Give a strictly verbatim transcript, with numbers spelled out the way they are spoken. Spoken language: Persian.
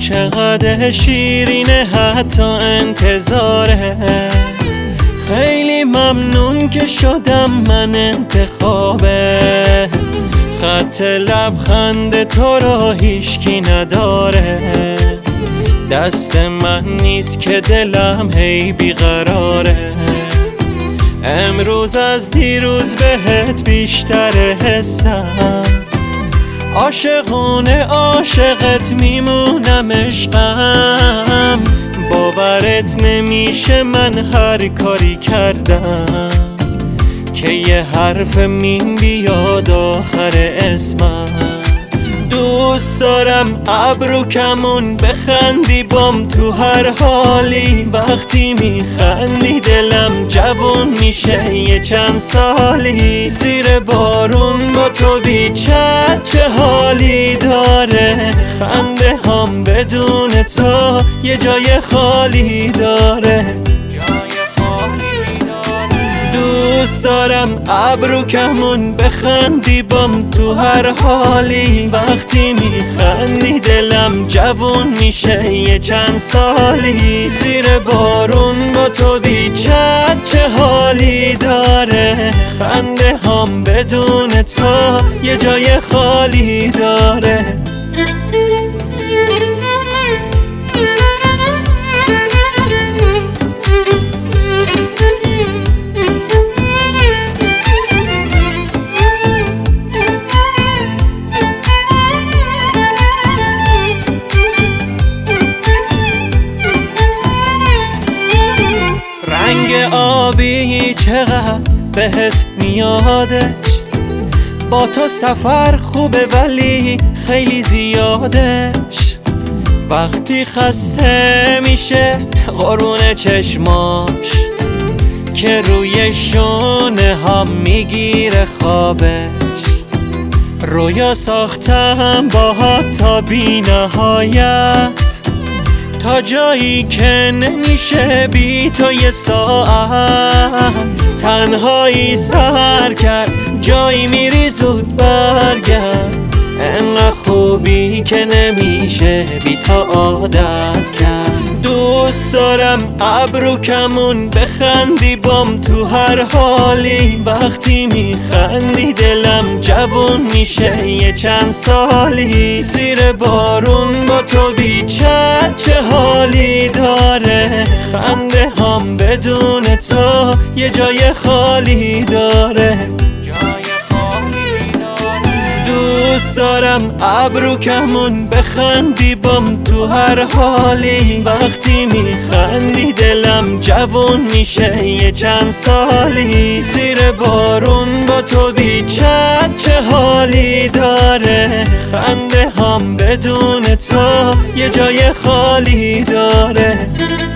چقدر شیرینه حتی انتظارت. خیلی ممنون که شدم من انتخابت. خط لبخند تو را هیچکی نداره. دست من نیست که دلم هی بیقراره. امروز از دیروز بهت بیشتر حسم. عاشقونه عاشقت میمونم عشقم. باورت نمیشه من هر کاری کردم که یه حرف میم بیاد آخر اسمم. دوست دارم ابرو کمون بخندی بام تو هر حالی. وقتی میخندی دلم جوون میشه یه چند سالی. زیر بارون با تو بیچت چه حالی داره. خنده هم بدون تو یه جای خالی داره. دوست دارم ابرو کمون بخندی بام تو هر حالی. وقتی میخندی دلم جوون میشه یه چند سالی. زیر بارون با تو بیچت چه حالی داره. خنده هم بدون تو یه جای خالی داره. رنگ آبی چقدر بهت میادش. با تو سفر خوبه ولی خیلی زیادش. وقتی خسته میشه قربون چشماش که روی شونه هم میگیره خوابش. رویا ساختم باهات تا بی نهایت. تا جایی که نمیشه بی تو یه ساعت. تنهایی سر کرد جایی میری زود برگرد. انقدر خوبی که نمیشه بی تو عادت کرد. دوست دارم ابرو کمون بخندی بام تو هر حالی. وقتی میخندی دلم جوون میشه یه چند سالی. زیر بارون با تو بیچت چه حالی داره. خنده هم بدون تو یه جای خالی داره. دوست دارم ابرو کمون بخندی بام تو هر حالی. وقتی میخندی دلم جوون میشه یه چند سالی. زیر بارون با تو بیچت چه حالی داره. خنده هم بدون تو یه جای خالی داره.